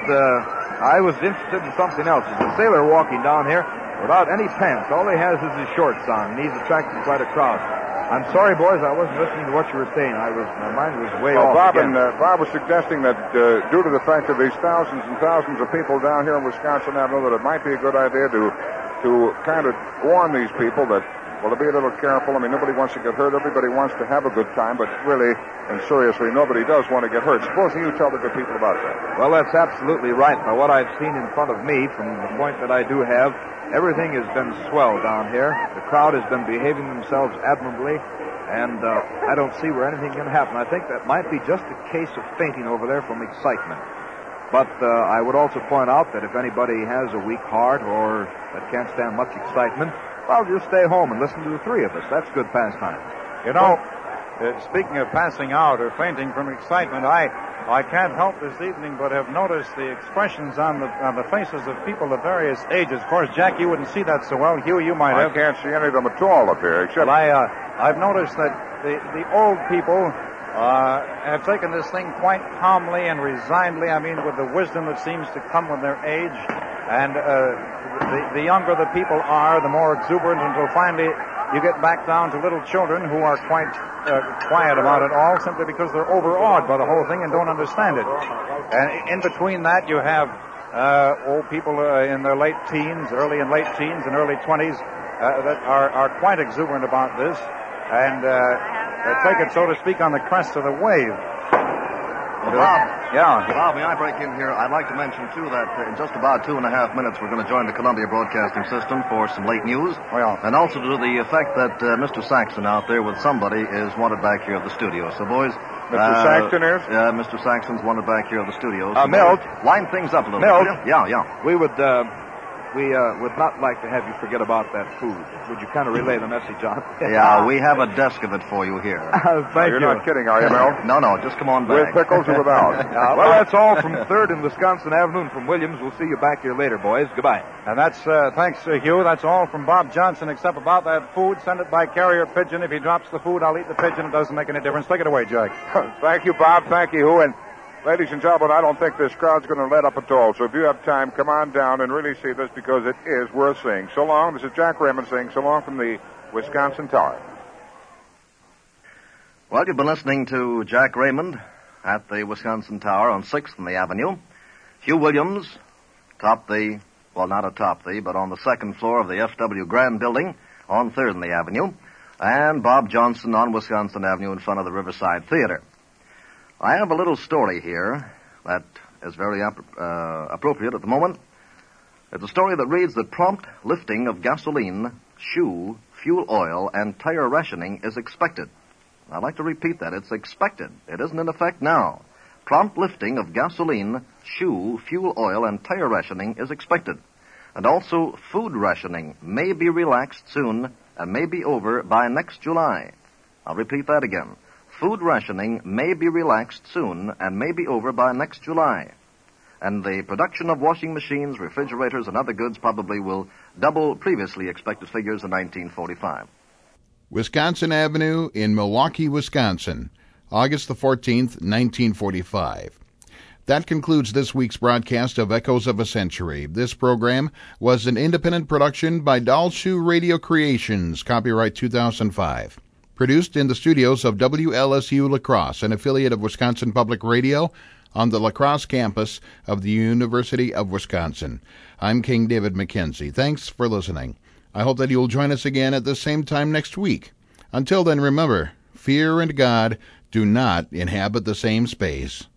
I was interested in something else. There's a sailor walking down here without any pants. All he has is his shorts on, and he's attracting quite a crowd. I'm sorry, boys, I wasn't listening to what you were saying. My mind was way off again. Bob was suggesting that due to the fact that there's thousands and thousands of people down here in Wisconsin Avenue, that it might be a good idea to kind of warn these people that, well, to be a little careful. I mean, nobody wants to get hurt. Everybody wants to have a good time, but really and seriously, nobody does want to get hurt. Supposing you tell the good people about that. Well, that's absolutely right. By what I've seen in front of me, from the point that I do have, everything has been swell down here. The crowd has been behaving themselves admirably, and I don't see where anything can happen. I think that might be just a case of fainting over there from excitement. But I would also point out that if anybody has a weak heart or that can't stand much excitement, well, just stay home and listen to the three of us. That's good pastime. You know, speaking of passing out or fainting from excitement, I can't help this evening but have noticed the expressions on the faces of people of various ages. Of course, Jack, you wouldn't see that so well. Hugh, you might have. I can't see any of them at all up here, except... Well, I've noticed that the old people have taken this thing quite calmly and resignedly. I mean, with the wisdom that seems to come with their age. And the younger the people are, the more exuberant, until finally you get back down to little children who are quite quiet about it all, simply because they're overawed by the whole thing and don't understand it. And in between that, you have old people in their late teens, early and late teens and early 20s that are quite exuberant about this and take it, so to speak, on the crest of the wave. Bob. Yeah. Bob, may I break in here? I'd like to mention, too, that in just about 2.5 minutes we're going to join the Columbia Broadcasting System for some late news. Well. And also to the effect that Mr. Saxon out there with somebody is wanted back here at the studio. So, boys... Mr. Saxon is? Yeah, Mr. Saxon's wanted back here at the studio. So Milt. Line things up a little Milt. bit. Yeah. We would we would not like to have you forget about that food. Would you kind of relay the message on? Yeah, we have a desk of it for you here. Thank You're you. not kidding, are you, Mel? No, just come on With back. pickles or without? Well, that's all from 3rd and Wisconsin Avenue, and from Williams. We'll see you back here later, boys. Goodbye. And that's, thanks, Hugh. That's all from Bob Johnson, except about that food. Send it by carrier pigeon. If he drops the food, I'll eat the pigeon. It doesn't make any difference. Take it away, Jack. Thank you, Bob. Thank you, Hugh. And ladies and gentlemen, I don't think this crowd's going to let up at all. So if you have time, come on down and really see this because it is worth seeing. So long. This is Jack Raymond saying so long from the Wisconsin Tower. Well, you've been listening to Jack Raymond at the Wisconsin Tower on 6th and the Avenue. Hugh Williams not atop but on the 2nd floor of the F.W. Grand Building on 3rd and the Avenue. And Bob Johnson on Wisconsin Avenue in front of the Riverside Theater. I have a little story here that is very appropriate at the moment. It's a story that reads that prompt lifting of gasoline, shoe, fuel oil, and tire rationing is expected. I'd like to repeat that. It's expected. It isn't in effect now. Prompt lifting of gasoline, shoe, fuel oil, and tire rationing is expected. And also, food rationing may be relaxed soon and may be over by next July. I'll repeat that again. Food rationing may be relaxed soon and may be over by next July. And the production of washing machines, refrigerators, and other goods probably will double previously expected figures in 1945. Wisconsin Avenue in Milwaukee, Wisconsin, August the 14th, 1945. That concludes this week's broadcast of Echoes of a Century. This program was an independent production by Doll Shoe Radio Creations, copyright 2005. Produced in the studios of WLSU La Crosse, an affiliate of Wisconsin Public Radio on the La Crosse campus of the University of Wisconsin. I'm King David McKenzie. Thanks for listening. I hope that you'll join us again at the same time next week. Until then, remember, fear and God do not inhabit the same space.